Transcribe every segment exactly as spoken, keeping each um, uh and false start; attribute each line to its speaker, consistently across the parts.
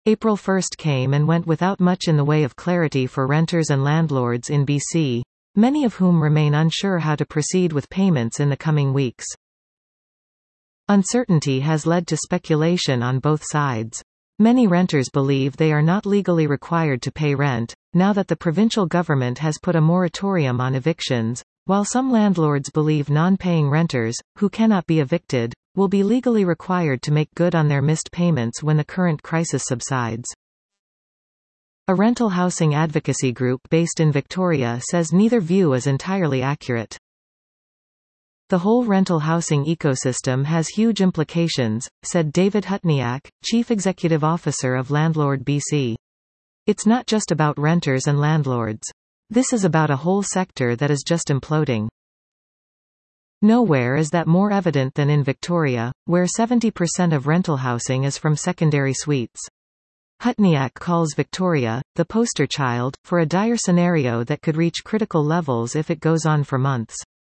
Speaker 1: April first came and went without much in the way of clarity for renters and landlords in B C, many of whom remain unsure how to proceed with payments in the coming weeks. Uncertainty has led to speculation on both sides. Many renters believe they are not legally required to pay rent, now that the provincial government has put a moratorium on evictions, while some landlords believe non-paying renters, who cannot be evicted, will be legally required to make good on their missed payments when the current crisis subsides. A rental housing advocacy group based in Victoria says neither view is entirely accurate. The whole rental housing ecosystem has huge implications, said David Hutniak, Chief Executive Officer of Landlord B C. It's not just about renters and landlords. This is about a whole sector that is just imploding. Nowhere is that more evident than in Victoria, where seventy percent of rental housing is from secondary suites. Hutniak calls Victoria the poster child for a dire scenario that could reach critical levels if it goes on for months.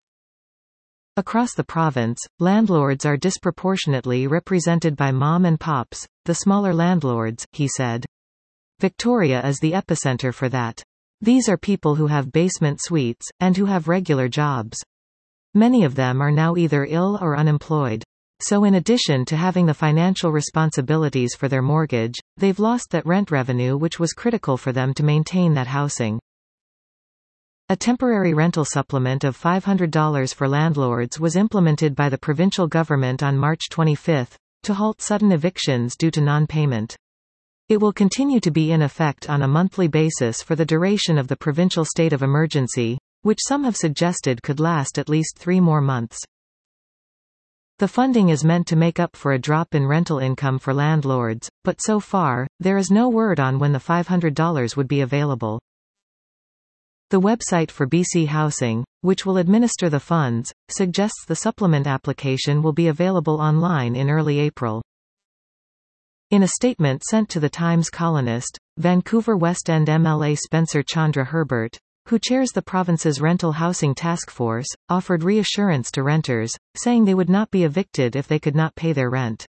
Speaker 1: Across the province, landlords are disproportionately represented by mom and pops, the smaller landlords, he said. Victoria is the epicenter for that. These are people who have basement suites, and who have regular jobs. Many of them are now either ill or unemployed. So in addition to having the financial responsibilities for their mortgage, they've lost that rent revenue which was critical for them to maintain that housing. A temporary rental supplement of five hundred dollars for landlords was implemented by the provincial government on March twenty-fifth, to halt sudden evictions due to non-payment. It will continue to be in effect on a monthly basis for the duration of the provincial state of emergency, which some have suggested could last at least three more months. The funding is meant to make up for a drop in rental income for landlords, but so far, there is no word on when the five hundred dollars would be available. The website for B C Housing, which will administer the funds, suggests the supplement application will be available online in early April. In a statement sent to the Times-Colonist, Vancouver West End M L A Spencer Chandra Herbert, who chairs the province's rental housing task force, offered reassurance to renters, saying they would not be evicted if they could not pay their rent.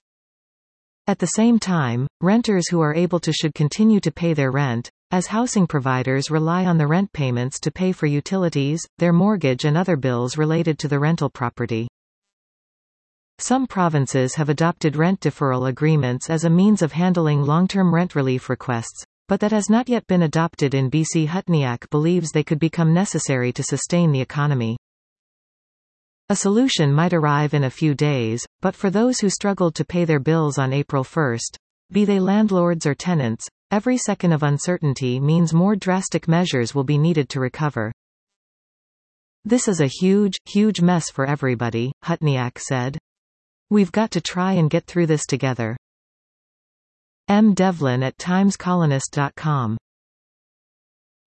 Speaker 1: At the same time, renters who are able to should continue to pay their rent, as housing providers rely on the rent payments to pay for utilities, their mortgage and other bills related to the rental property. Some provinces have adopted rent deferral agreements as a means of handling long-term rent relief requests, but that has not yet been adopted in B C. Hutniak believes they could become necessary to sustain the economy. A solution might arrive in a few days, but for those who struggled to pay their bills on April first, be they landlords or tenants, every second of uncertainty means more drastic measures will be needed to recover. This is a huge, huge mess for everybody, Hutniak said. We've got to try and get through this together. M. Devlin at times colonist dot com